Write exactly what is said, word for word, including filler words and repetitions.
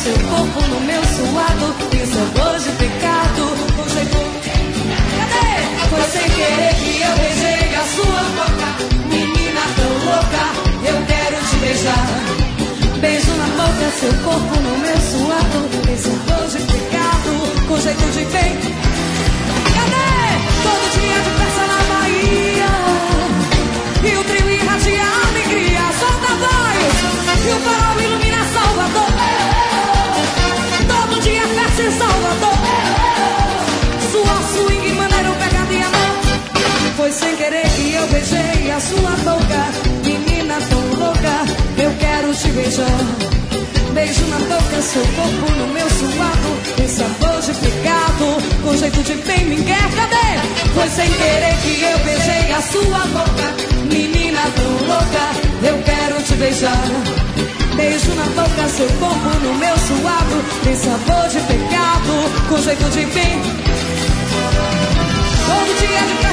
seu corpo no meu suado, tem sabor de pecado. Com jeito... Cadê? Foi sem querer que eu beijei a sua boca. Menina tão louca, eu quero te beijar. Beijo na boca, seu corpo no meu suado, tem sabor de pecado. Com jeito de bem. Cadê? Todo dia de festa na Bahia, e o trio irradia a alegria. Solta a voz, e o farol ilumina Salvador. Todo dia festa em Salvador. Sua swing, maneiro, pegada e amor. Foi sem querer que eu beijei a sua boca. Menina tão louca, eu quero te beijar. Beijo na boca, seu corpo no meu suado, tem sabor de pecado. Com jeito de bem me quer, cadê? Foi sem querer que eu beijei a sua boca. Menina tão louca, eu quero te beijar. Beijo na boca, seu corpo no meu suado, tem sabor de pecado. Com jeito de bem. Todo dia de